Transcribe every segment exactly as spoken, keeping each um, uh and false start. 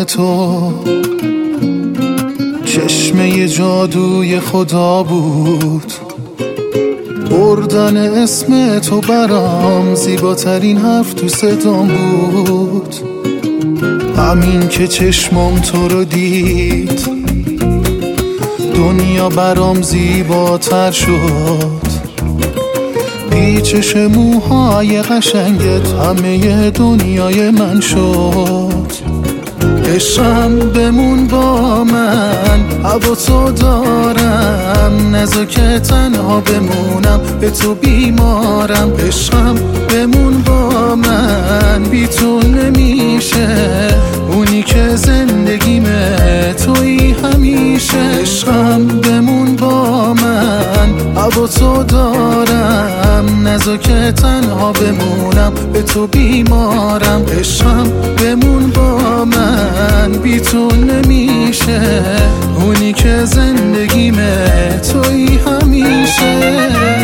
تو چشمه جادوی خدا بود، بردن اسم تو برام زیباترین حرف تو صدام بود. همین که چشمم تو رو دید دنیا برام زیباتر شد. پیچش موهای قشنگت همه دنیای من شد. عشقم بمون با من، هوا تو دارم، نذار که تنها بمونم، به تو بیمارم. عشقم بمون با من، بی تو نمیشه، اونی که زندگیمه تویی همیشه. عشقم بمون با من، هوا تو دارم، نذار که تنها بمونم، به تو بیمارم. عشقم بمون با من، بی تو نمیشه، اونی که زندگیمه تویی همیشه.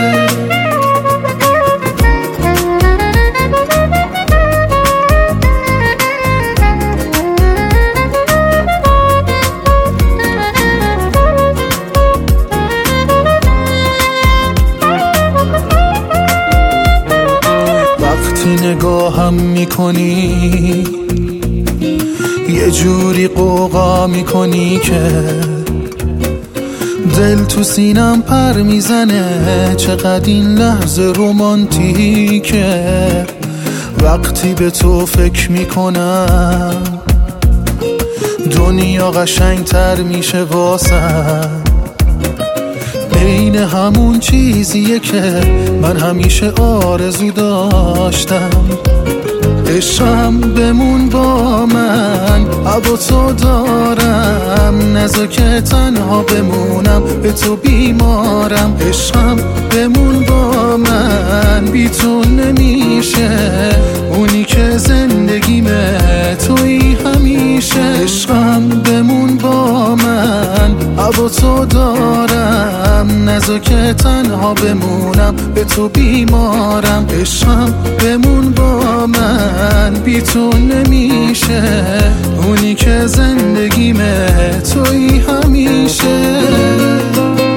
وقتی نگاهم میکنی یه جوری قوقا میکنی که دل تو سینم پر میزنه. چقدر این لحظه رومانتیکه. وقتی به تو فکر میکنم دنیا قشنگتر میشه واسم. این همون چیزیه که من همیشه آرزو داشتم. عشقم بمون با من، هوا تو دارم، نذار که تنها بمونم، به تو بیمارم. عشقم بمون با من، بی تو نمیشه، اونی که زندگیمه تویی همیشه. عشقم بمون با من، هوا تو دارم، نذار که تنها بمونم، به تو بیمارم. عشقم بمون با من، بی تو نمیشه، اونی که زندگیمه تویی همیشه.